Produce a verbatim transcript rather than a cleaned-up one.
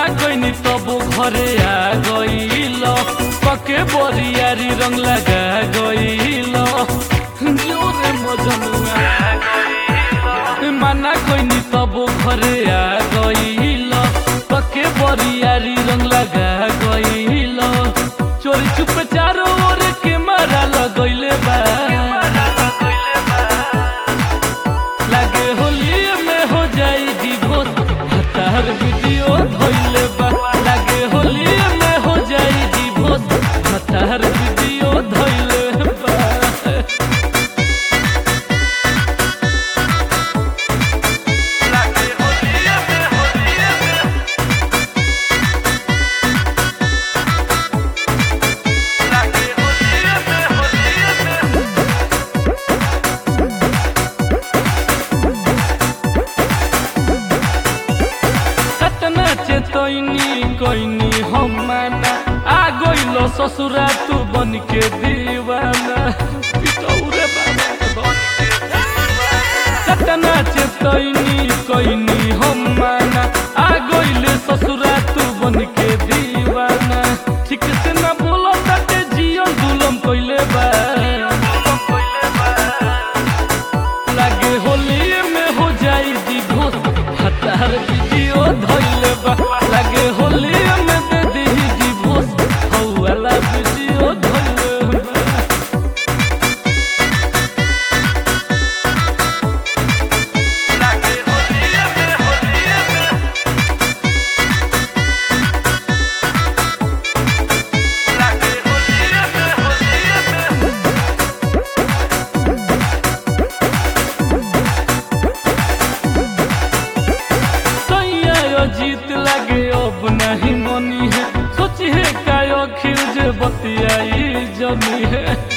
कइनी तब घरे आ गइल पके बरियारी रंग लगा गइल जोरे मजनुआ मना कइनी तब घरे आ गइल पके बरियारी रंग लगा गइल चोरी चुप चारों ओर के मारा लगइले बा लागे होली में हो जाई डिवोर्स हतार वीडियो धइले बा लागे होली में हो जाई डिवोर्स हतार वीडियो धइले बा चेतनी कोइनी हम माना आ गइलो ससुरा तू बन के दीवाना पिटौरे बाबा सतना चेतनी कोइनी हम माना आ गइले ससुरा तू बन के दीवाना ठीक से ना बोलो ताते जियन दुलम कइले बा लागे होली में हो जाई डिवोर्स हतार वीडियो धइले बा लागे होली में दे दी डिवोर्स हौ वाला वीडियो धइले बा लागे होली में होली में लागे होली में होली में जीत लागे अब नहीं मनी है सोची है कायो खिल जे बतियाई जमी है।